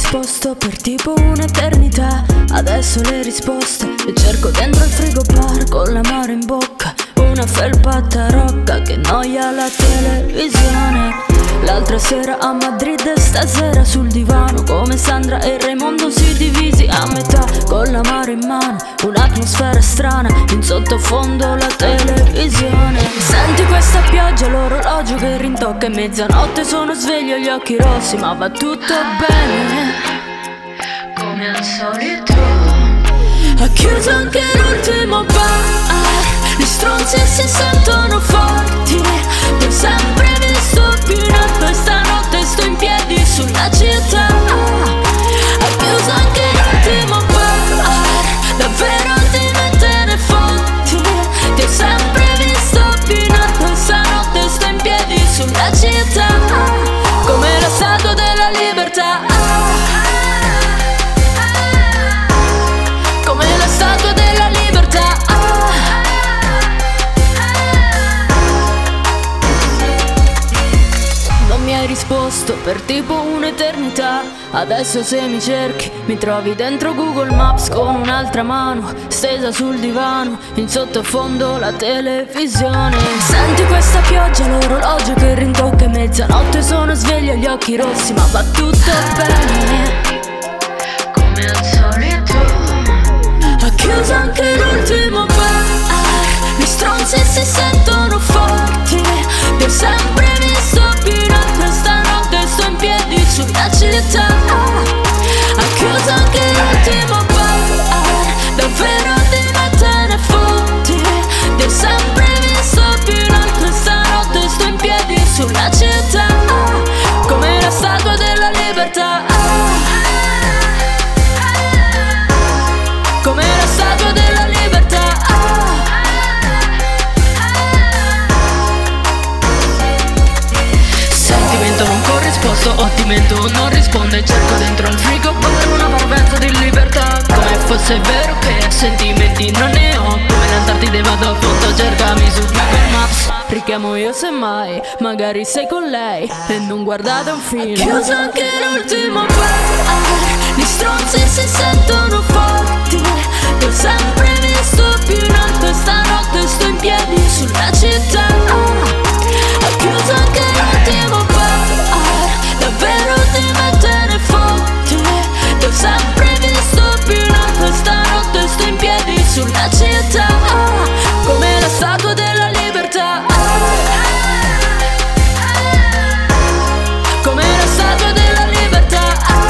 risposto per tipo un'eternità. Adesso le risposte le cerco dentro il frigobar con l'amore in bocca, una felpa tarocca che noia la televisione. L'altra sera a Madrid e stasera sul divano, come Sandra e Raimondo si divisi a metà, con l'amaro in mano, un'atmosfera strana, in sottofondo la televisione. Senti questa pioggia, l'orologio che rintocca e mezzanotte, sono sveglio, gli occhi rossi, ma va tutto bene, come al solito. Ha chiuso anche l'ultimo bar, gli stronzi si sentono forti, ti ho sempre visto più in alto e stanotte sto in piedi sulla città. Ha chiuso anche l'ultimo bar, davvero ti te ne fotti, ti ho sempre visto più in alto e stanotte sto in piedi sulla città, come la statua della libertà, come la statua della libertà. Non mi hai risposto per tipo un'eternità. Adesso se mi cerchi mi trovi dentro Google Maps con un'altra mano stesa sul divano, in sottofondo la televisione. Senti questa pioggia, l'orologio che rintocca e mezzanotte, sono sveglio, gli occhi rossi, ma va tutto bene, come al solito. Ha chiuso anche l'ultimo bar, gli stronzi si sentono forti, ti ho sempre visto più in alto e stanotte sto in piedi sulla città. Ha chiuso anche l'ultimo bar, davvero te ne fotti, ti ho sempre visto più in alto e stanotte sto in piedi sulla città, come la statua della libertà, come la statua della libertà. Sentimento non corrisposto, ottimento non risponde, cerco dentro il frigo per una parvenza di libertà, come fosse vero che sentimenti non ne ho, come l'Antartide vado a fondo, cercami su Google Maps, richiamo io semmai, magari sei con lei e non guardate un film. Ha chiuso anche l'ultimo bar, gli stronzi si sentono forti, ti ho sempre visto più in alto e stanotte sto in piedi sulla città. Ha chiuso anche l'ultimo bar, davvero te ne fotti, ti ho sempre visto più in alto e stanotte sto in piedi sulla città, come la statua della libertà, come la statua della libertà.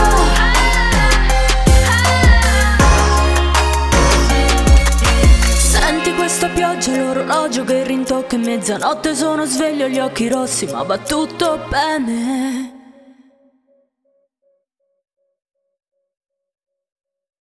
Senti questa pioggia, l'orologio che rintocca e mezzanotte, sono sveglio, gli occhi rossi, ma va tutto bene.